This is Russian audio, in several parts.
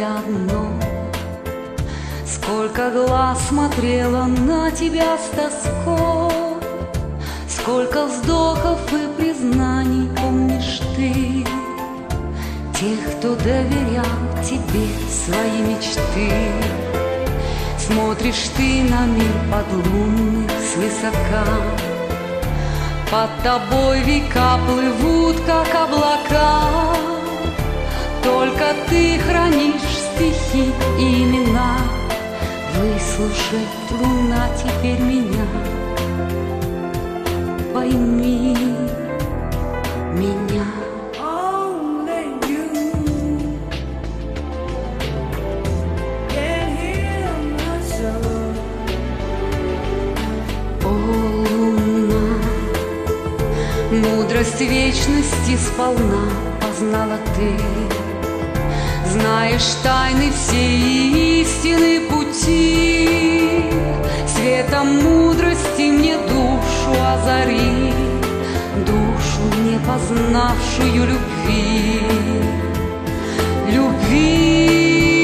тебя одно. Сколько глаз смотрело на тебя с тоской, сколько вздохов и признаний помнишь ты, тех, кто доверял тебе свои мечты. Смотришь ты на мир подлунный свысока, под тобой века плывут, как облака. Только ты хранишь стихи и имена. Выслушай, луна, теперь меня, пойми меня. Мудрость вечности сполна познала ты, знаешь тайны всей истины пути. Светом мудрости мне душу озари, душу, не познавшую любви. Любви.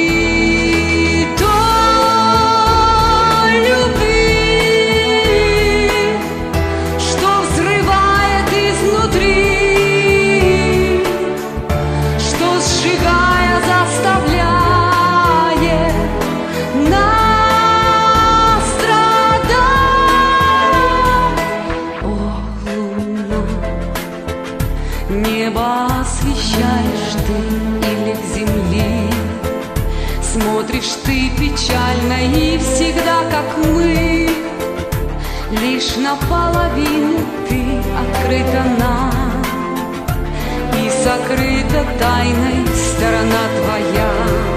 Небо освещаешь ты или к земли, смотришь ты печально и всегда, как мы. Лишь наполовину ты открыта нам, и сокрыта тайной сторона твоя.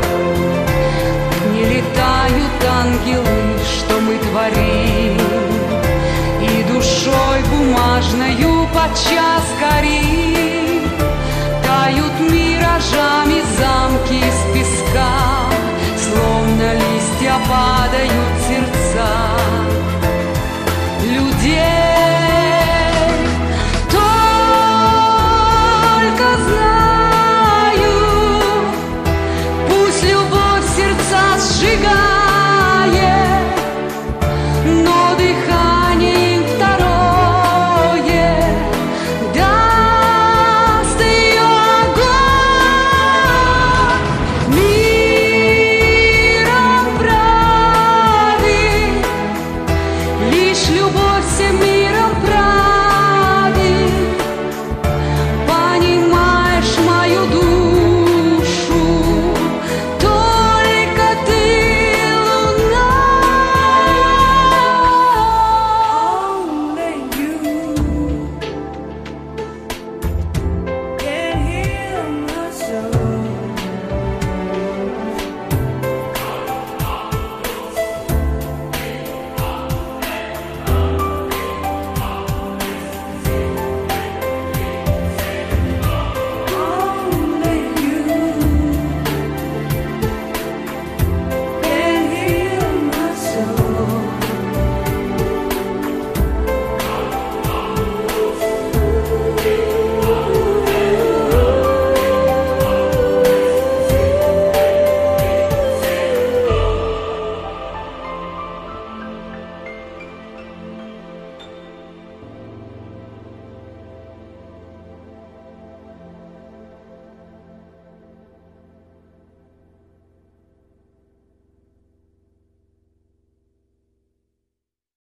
Не летают ангелы, что мы творим, и душой бумажною подчас горим. Тают миражами замки